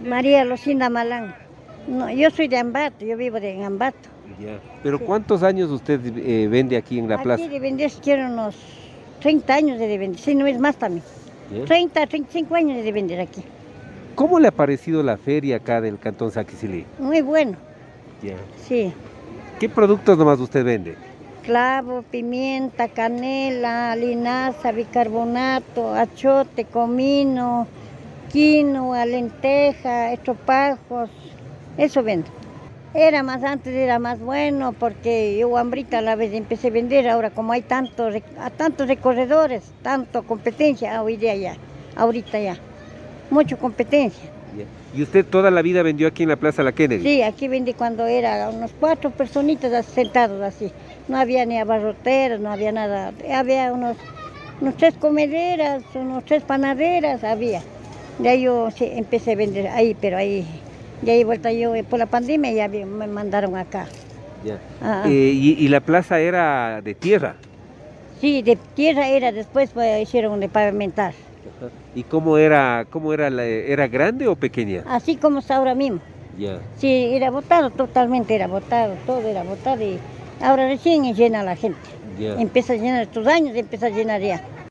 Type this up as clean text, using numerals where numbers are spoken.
María Lucinda Malán. No, yo soy de Ambato, yo vivo en Ambato. Ya. ¿Pero Sí. cuántos años usted vende aquí en la plaza? Aquí de vender quiero unos 30 años de vender, si no es más también. Ya. 30, 35 años de vender aquí. ¿Cómo le ha parecido la feria acá del Cantón Saquicilí? Muy bueno, Ya. sí. ¿Qué productos nomás usted vende? Clavo, pimienta, canela, linaza, bicarbonato, achote, comino, quinoa, lenteja, estropajos, eso vendo. Antes era más bueno porque yo hambrita a la vez empecé a vender, ahora como hay tantos recorredores, tanto competencia, hoy día ya, ahorita ya, mucha competencia. Ya. ¿Y usted toda la vida vendió aquí en la Plaza La Kennedy? Sí, aquí vendí cuando era unos 4 personitas sentados así, no había ni abarroteros, no había nada, había unos 3 comederas, unos 3 panaderas, había. De ahí yo sí, empecé a vender ahí, pero ahí, de ahí vuelta yo por la pandemia ya me mandaron acá. Ya. Ah, ¿Y la plaza era de tierra? sí, de tierra era, después hicieron de pavimentar, Ajá. ¿Y cómo era grande o pequeña? así como está ahora mismo. Ya. Sí, era botado, totalmente era botado, todo era botado y ahora recién llena la gente. Ya. Empieza a llenar estos años, empieza a llenar ya.